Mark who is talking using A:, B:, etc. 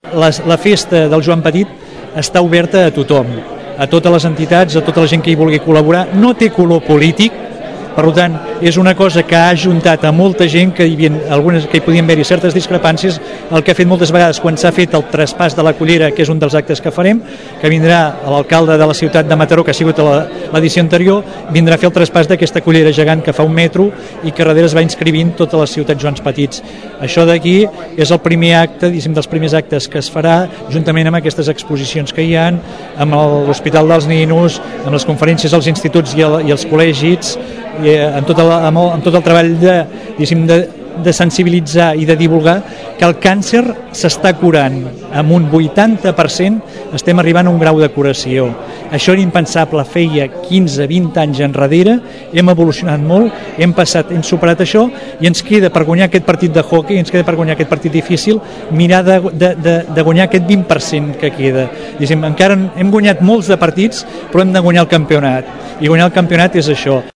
A: La festa del Joan Petit està oberta a tothom, a totes les entitats, a tota la gent que hi vulgui col·laborar. No té color polític, per tant, és una cosa que ha ajuntat a molta gent, que hi havia algunes que hi podien haver-hi certes discrepàncies, el que ha fet moltes vegades quan s'ha fet el traspàs de la Cullera, que és un dels actes que farem, que vindrà l'alcalde de la ciutat de Mataró, que ha sigut a l'edició anterior, vindrà a fer el traspàs d'aquesta Cullera gegant que fa 1 metro i que darrere es va inscrivint totes les ciutats Joans Petits. Això d'aquí és el primer acte, dels primers actes que es farà, juntament amb aquestes exposicions que hi ha, amb l'Hospital dels Ninos, amb les conferències als instituts i als col·legis, i amb tot el treball de sensibilitzar i de divulgar que el càncer s'està curant amb un 80%, estem arribant a un grau de curació. Això era impensable feia 15-20 anys enrere, hem evolucionat molt, hem superat això i ens queda per guanyar aquest partit de hockey, ens queda per guanyar aquest partit difícil, mirar de guanyar aquest 20% que queda. Encara hem guanyat molts de partits, però hem de guanyar el campionat, i guanyar el campionat és això.